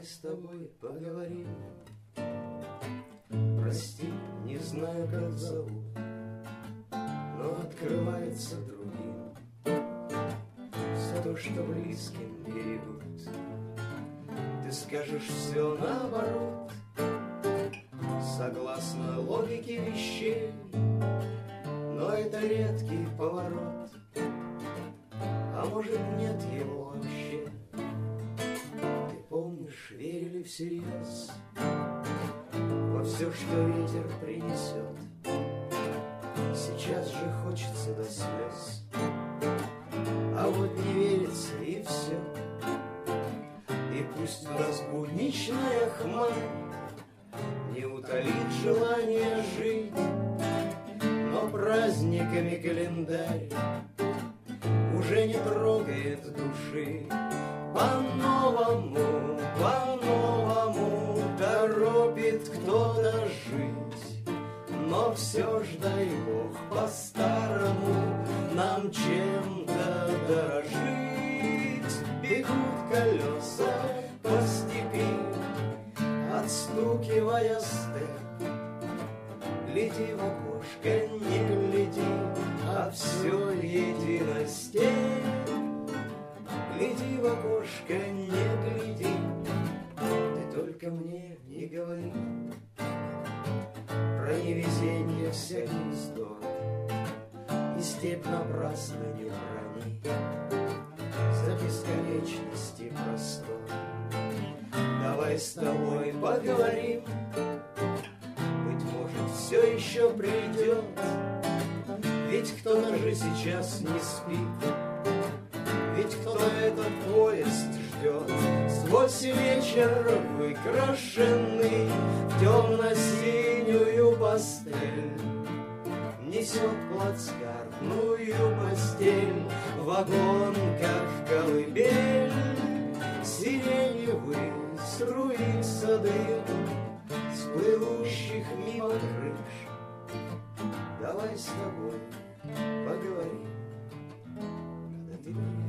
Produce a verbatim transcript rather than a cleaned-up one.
с тобой поговорим. Прости, не знаю, как зовут, но открывается другим все то, что близким берегут. Ты скажешь все наоборот, согласно логике вещей, но это редкий поворот, а может нет его вообще. Ты помнишь, верили всерьез во все, что ветер принесет. Сейчас же хочется до слез, а вот не верится и все. И пусть у нас будничная хмарь не утолит желание жить, но праздниками календарь уже не трогает души. По-новому, по-новому торопит кто-то жить, но все ж, дай Бог, по-старому нам чем-то дорожить. Бегут колеса по степи, отстукивая степ. Гляди в окошко, не гляди, а все едино степь. Гляди в окошко, не гляди, ты только мне не говори про невезенье всяких вздор, и степь напрасно не храни за бесконечности простор. Давай с тобой поговорим, быть может, все еще придет, ведь кто-то же сейчас не спит, ведь кто этот поезд ждет. Сквозь вечер выкрашенный в темно-синюю пастель несет плацкартную постель, в вагонках колыбель. Сиреневые струится дым с плывущих мимо крыш. Давай с тобой поговорим, когда ты